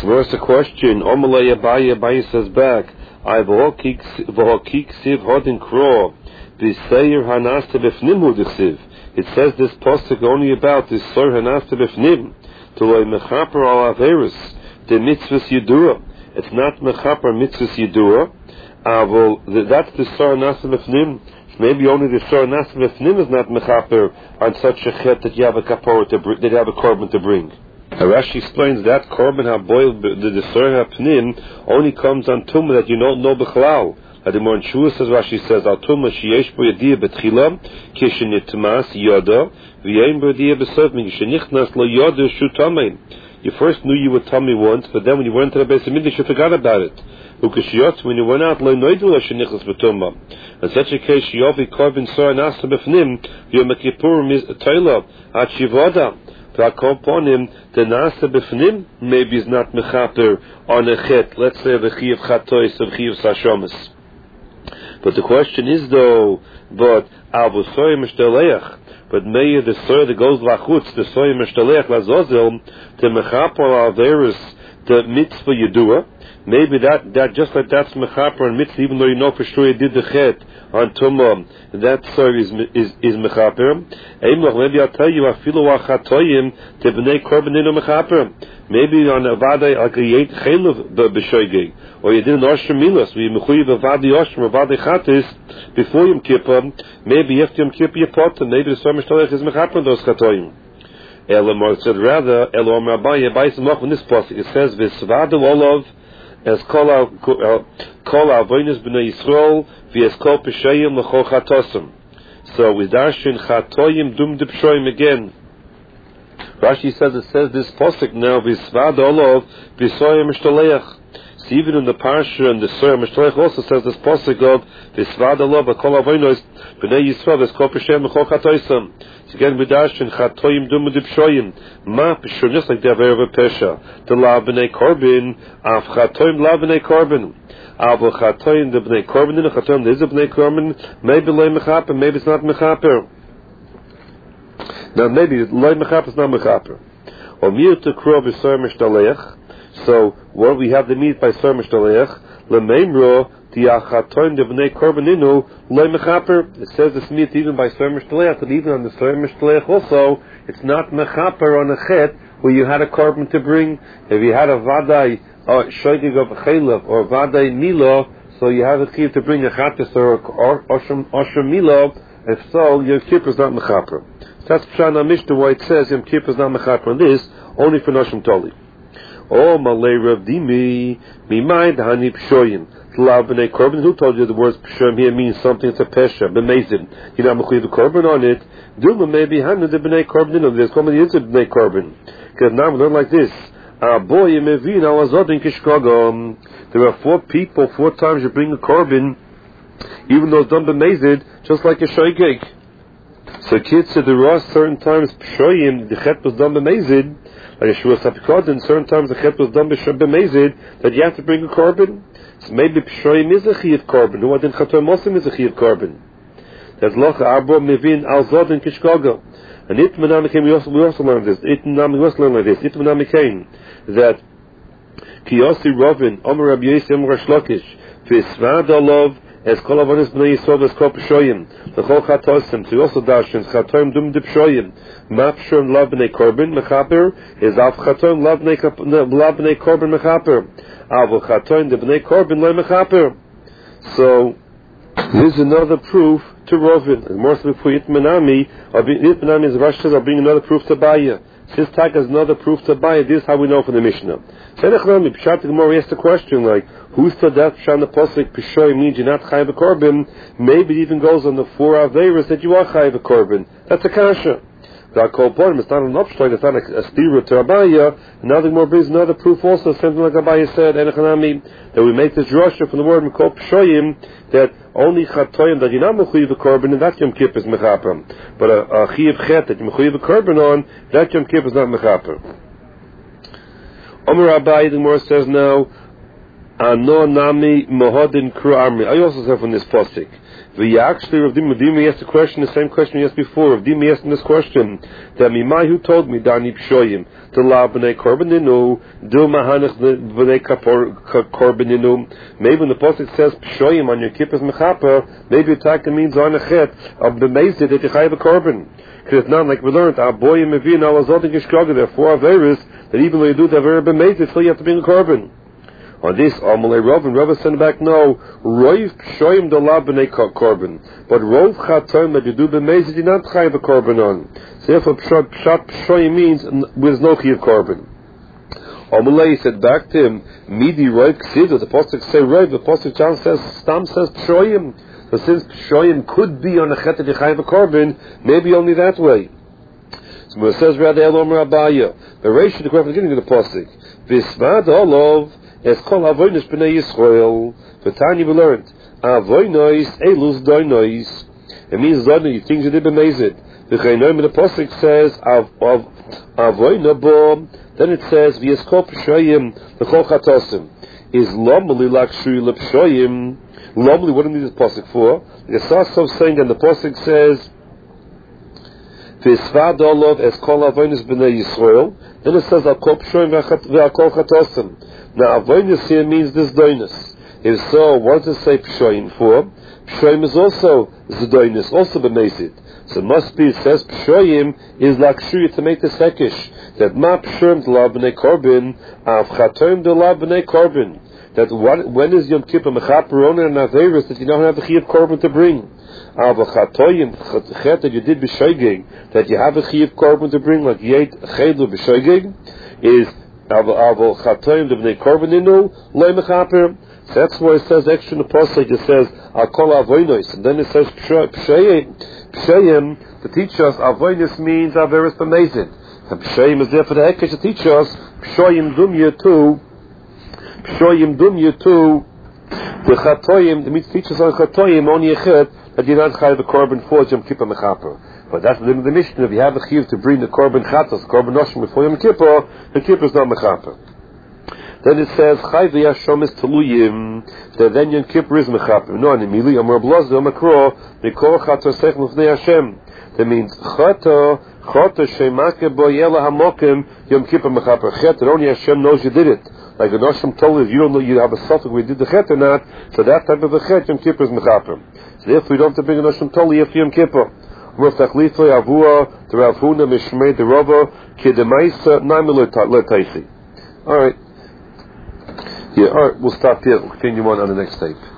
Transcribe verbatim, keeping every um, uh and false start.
Where's the question? Omalei Abaye, Abaye says back, I v'hokik siv hodin kro, v'seir hanasta b'fnim hu d'chsiv. It says this pasuk only about this sor hanasta b'fnim, to loy mechaper al averis, the mitzvahs yidua. It's not mechaper mitzvahs yidua. Uh, well, that's the sor hanasta b'fnim. Maybe only the sor hanasta b'fnim is not mechaper on such a chet that you have a kapor to bring, that you have a korban to bring. Rashi explains that korban haboil the the sor hapnim only comes on tumah that you don't know b'chalal. The more Shua says, Rashi says, Al tumah sheyesh bo yadiyah betchila kishenitmas yoda v'yein bo yadiyah b'sof mikishenichnas lo yoda shu tamein. You first knew you would tell me once, but then when you went to the Beis Hamikdash, you forgot about it. Ukashiyot, when you went out, lo noidu lo shenichnas b'tumah. In such a case, sheyovi korban sor nasa b'fnim yom kippurim is toila at shivoda. Him, the nasa b'fnim maybe is not mechaper on a chet. Let's say the chiyuv chatois of chiyuv sashomis. But the question is though, but avu soy mishtaleach, but may the soy that goes lachutz, the soy mishtaleach lazozel, the mechaper alveris, the mitzvah yedua. Maybe that, that just like that's mechaper and mitzvah, even though you know for sure you did the chet on tumah, that soy is is is mechaper. Maybe I'll tell you, afilu achatoyim te b'nei korbaninu mechaper. Maybe on a vade like a yeit chaylev b'shoigeg, or you did an osher milas, we mechuyev a vade osher or vade chatis before Yom Kippur. Maybe after Yom Kippur you pot, and maybe the soy mishtaleach is mechaper those chatoyim. Elamor said rather, Elom Abaye Abaye Samach in this pasuk it says v'svadel olav as kol kol avonos b'nei Yisrael v'es kol peshayim l'chol chatosim. So with darshin chatoyim dum depshoyim again. Rashi says it says this pasuk now v'svad olav v'soyim mishtaleach. So even in the parsha and the soyim mishtaleach also says this pasuk of v'svad olav kol avonos b'nei Yisrael v'es kol peshayim l'chol chatosim. So again with darshin chatoyim dum depshoyim ma peshur just like the aver of a pesha the lav b'nei korban af chatoyim lav b'nei korban. Avo chatoyim the b'nei korban and chatoyim there's a b'nei korban maybe loy mechaper maybe it's not mechaper. Now maybe loy mechaper is not mechaper. Or mir to kro b'soy mishtaleach. So what we have the meat by soy mishtaleach lemeimro the achatoyim the b'nei korbaninu loy mechaper. It says this meat even by soy mishtaleach, and even on the soy mishtaleach also it's not mechaper on a chet where you had a korban to bring. If you had a vaday or shoygig of chaylev or vaday milo, so you have a chiyuv to bring a chatis or osher milo. If so, your kippur is not mechaper. So that's Pshana Mishnah why it says Yom Kippur is not mechaper on this, only for Noshim Toli. Oh, Malay Rav Dimi, Mimai Dhani Pshoyim. Lav b'nei korban. Who told you the words pshoyim here means something? It's a pesha, b'mezid. You know, mechuyev the korban on it. Duma maybe hanu the b'nei korban. No, there's korban is a b'nei korban. Because now we learn like this. Ah, boy, yemevin al azodin kishkagam. There are four people, four times you bring a korban, even though it's done b'mezid, just like a shoygeg. So kids said there are certain times pshoyim the chet was done b'mezid, like a shua sapikod, certain times the chet was done b'mezid that you have to bring a korban. So maybe pshoyim is a chiyuv korban. Who adin chatoim mosim is a chiyuv korban. That's loch arbo mevin al zodin kishkago. And itmanam came. We also we also learned this. Itmanam we also learned like this. Itmanam came that kiyosi rovin omer Rabbi Yossi omer Shlokish v'isvad olav as kol avonos b'nei Yisrael as kol pshoyim l'chol chatosim. So we also darshan chatoim dum dipshoyim ma pshoyim lav b'nei korban mechaper is av chatoim lav b'nei korban mechaper. Avo chatoim the b'nei korban lo mechaper. So here's another proof to Rovin. And more so before Itmanami, or Itmanami is Rashi says, I'll bring another proof to Baya. This tag is another proof to Baya. This is how we know from the Mishnah. Senechnami, Pshat the Gemara asked the question like, who said that Pshat the Posik Pishoy means you're not chayav a korban? Maybe it even goes on the four Averas that you are chayav a korban. That's a kasha. That call point it's not an upshloit, it's not a, a stira to Abaya. Now the Gemara brings another proof also, something like Abaya said, Enechanami, that we make this drasha from the word Mekol Pshoyim, that only chatoyim that you're not mechuyev a korban, and that Yom Kippur is mechaper. But a, a chiyuv chet that you're mechuyev a korban on, that Yom Kippur is not mechaper. Omer Abaye, the Gemara says now, Ano nami mohadin kru army. I also say from this posik. We actually, Rav Dimi asked the question, the same question he asked before. Rav Dimi asked him this question. That Mimai, who told me, Dani Pshoyim, to la b'nei korbaninu, do mahanach b'nei korbaninu. Maybe when the posik says Pshoyim on your kippah's mechaper, maybe it means on a chet of the mezid that you chayav a korban. Because it's not like we learned, our boy and Mevin, our Zotin Gishkaga, there are four Averis, that even though you do the Aver b'mezid, still you have to bring a korban. On this, Amalei Rav, and Rav sent back, no, Roiv Pshoyim do la b'nei korban. But Rov Chatom that you do b'mezid, you're not chayav a korban on. So therefore, Pshat Pshoyim means with no chayav korban. Amalei said back to him, Midi Roiv Ksidu, the Pasuk say Roiv, the Pasuk Chan says, Stam says Pshoyim. So since Pshoyim could be on a chet that you chayav a korban, maybe only that way. So it says, rather, Elom Rabaya. The ratio, the correct beginning of the Pasuk. Visvad Olov, es kol avoynos b'nei Yisrael. The Tanya we learned, avoynos elus doynos. It means doynos, things you did b'mezid. The Chaynoim in the Pasuk says, av av avoyno bo. Then it says, v'es kol p'shoyim l'chol chatosim. Is lomli lakshui l'pshoyim. Lomli, what do you need this Pasuk for? The Sasov saying, and the Pasuk says, v'esvad olov es kol avoynos b'nei Yisrael. Then it says, al kol p'shoyim v'al kol chatosim. Now, avoynos here means this doinus. If so, what does it say pshoyim for? Pshoyim is also zdoinus, also b'mezid. So it must be, it says pshoyim is lakshuya to make the sekish. That ma pshoyim de la b'nei korban, av chatoyim de la b'nei korban. That what, when is Yom Kippur mechaper on and averis that you don't have a chiyuv korban to bring? Av chatoyim, chet that you did b'shoygeg, that you have a chiyuv korban to bring, like yet chaylu b'shoygeg, is Avo chatoyim devnei korbaninu loy mechaper. So that's why it says extra in the pasuk. It says al kol avoynos, and then it says pshayim. Pshayim to teach us avoynos means averis b'mezid, and pshayim is there for the hekesh to teach us pshayim dumya too. Pshayim dumya too. The chatoyim, the means teaches on chatoyim only a chet that you're not chayav the korban for Yom Kippur mechaper. But that's the limit of the Mishnah. If you have a chiyuv to bring the korban chatos, korban noshim before Yom Kippur, the Kippur is not mechaper. Then it says chayv yashom is teluyim. That then Yom Kippur is mechaper. No, and immediately Amar Blazer Makro mikol chatos sech mufnei Hashem. That means chato chato shemake bo yela hamokim Yom Kippur mechaper. Chet that only Hashem knows you did it. Like the noshim told you, if you don't know you have a suffix we did the chet or not. So that type of a chet Yom Kippur is mechaper. So therefore we don't have to bring a noshim told you after Yom Kippur. All right, we'll stop here. We'll continue on on the next tape.